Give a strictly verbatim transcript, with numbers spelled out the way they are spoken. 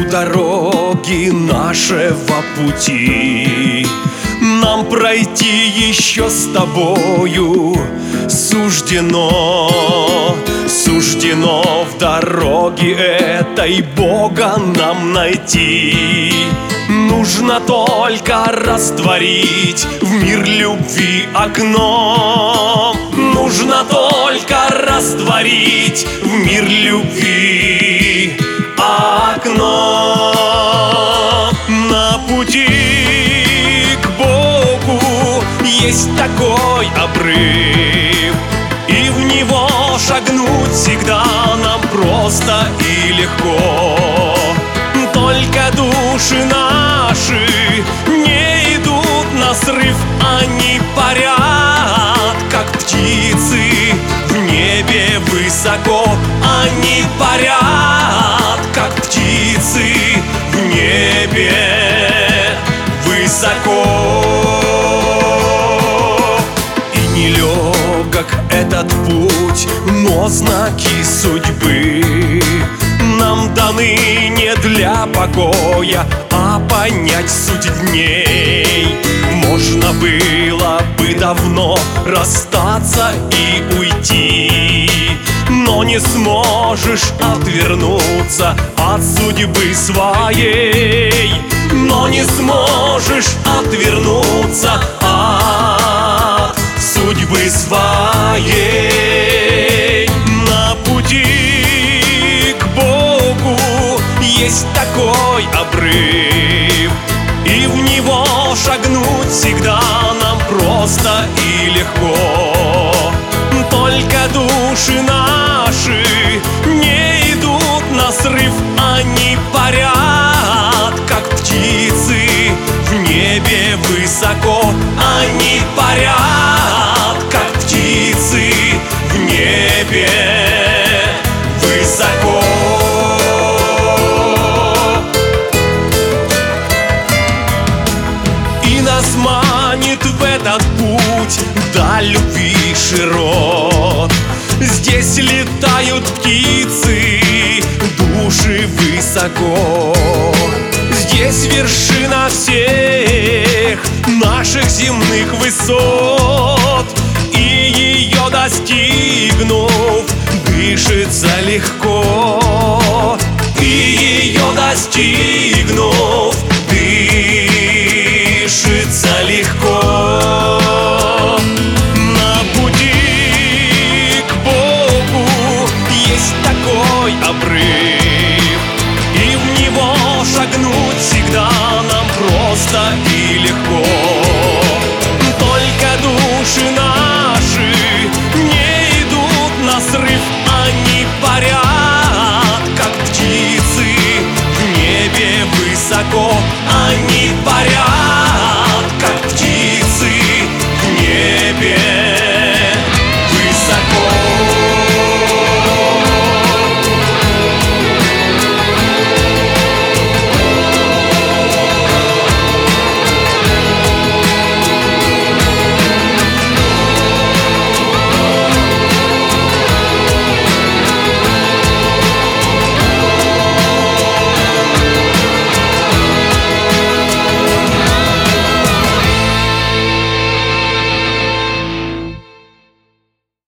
дороги нашего пути нам пройти еще с тобою суждено. Суждено в дороге этой Бога нам найти. Нужно только растворить в мир любви окно. Нужно только растворить в мир любви окно. На пути к Богу есть такой обрыв, и в него шагнуть всегда нам просто и легко. Только души наши не идут на срыв, они парят, как птицы в небе высоко. Они парят, как птицы в небе высоко. И нелегок этот путь, но знаки судьбы нам даны не для покоя, а понять суть дней. Можно было бы давно расстаться и уйти, но не сможешь отвернуться от судьбы своей. Но не сможешь отвернуться от судьбы своей. На пути есть такой обрыв, и в него шагнуть всегда нам просто и легко. Только души наши не идут на срыв, они парят, как птицы в небе высоко. Они парят, как птицы в небе высоко. Нас манит в этот путь до любви широт. Здесь летают птицы, души высоко. Здесь вершина всех наших земных высот, и ее достигнув, дышится легко. И ее достигнув, дышится легко.